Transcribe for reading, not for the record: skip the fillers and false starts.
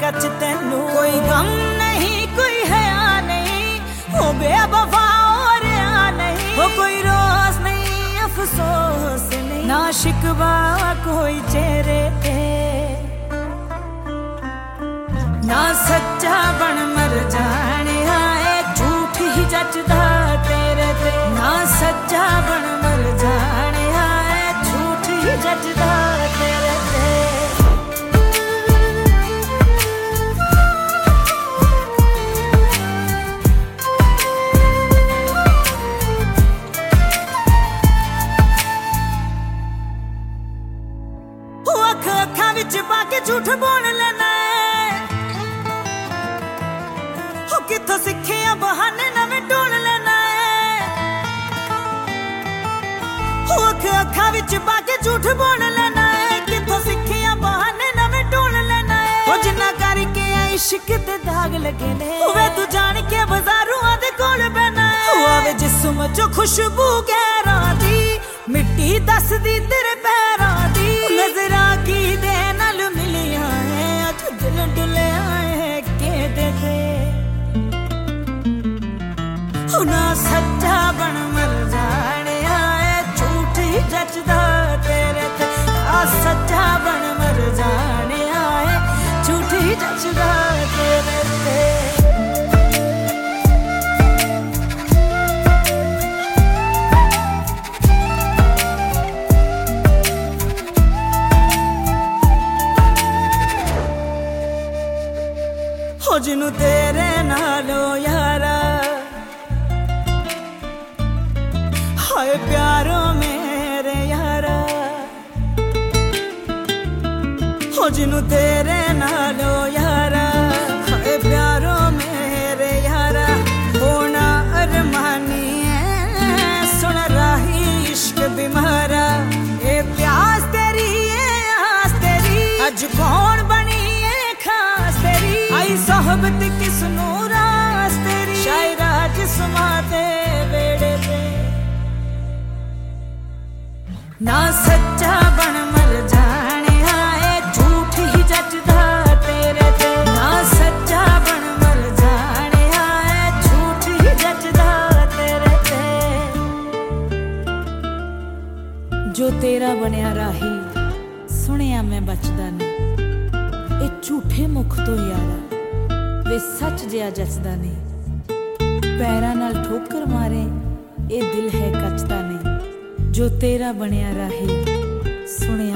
कच तेनू कोई गम नहीं कोई हया नहीं हो बेवफा और नहीं हो कोई रोज नहीं अफसोस नहीं ना शिकवा कोई चेहरे पे ना सच्चा बन मर जाने आए झूठ ही जचदा तेरे ते ना सच्चा बन मर जाने आए झूठ ही जचदा तेरे ते अखा विच पाके झूठ बोल लेना है किथों सीखे बहाने नवे ढूंढ लेना है अखा विच पाके झूठ बोल लेना है किथों सीखे बहाने नवे ढूंढ लेना है जिन्ना करके इश्क ते दाग लगे ने वे तू जान के बाजारू आदे कोल बहना है जिस्म चो खुशबू गैरां दी मिट्टी दसदी तेरे पैरां दी नजरा की दे नाल मिलिया है अज दिल डुलिया है के देखे ना सच्चा बन मर जाने आए झूठ ही जचदा तेरे ते आ सच्चा बन मर जाने आए झूठ ही जचदा तेरे ते हो जिन्नू तेरे नालो यारा हाय प्यारो मेरे यारा हो जिन्नू तेरे नालो यारा हाय प्यारो मेरे यारा होना अरमानी है सुन राही इश्क बीमारा ए प्यास तेरी ए आस तेरी अज कौन बनी है खास तेरी आई सोहबत किसनू रास तेरी शायरा जिस्मा दे बेड़े पे ना सच्चा बन मर जाने आए झूठ ही जचदा तेरे ते ना सच्चा बन मर जाने आए झूठ ही जचदा तेरे ते जो तेरा बनिया राही सुनिया मैं बचदा नहीं ए झूठे मुख तो यारा वे सच जिया जचदा नहीं पैरां नाल ठोकर मारे ए दिल है कचदा नहीं जो तेरा बनिया राही सुने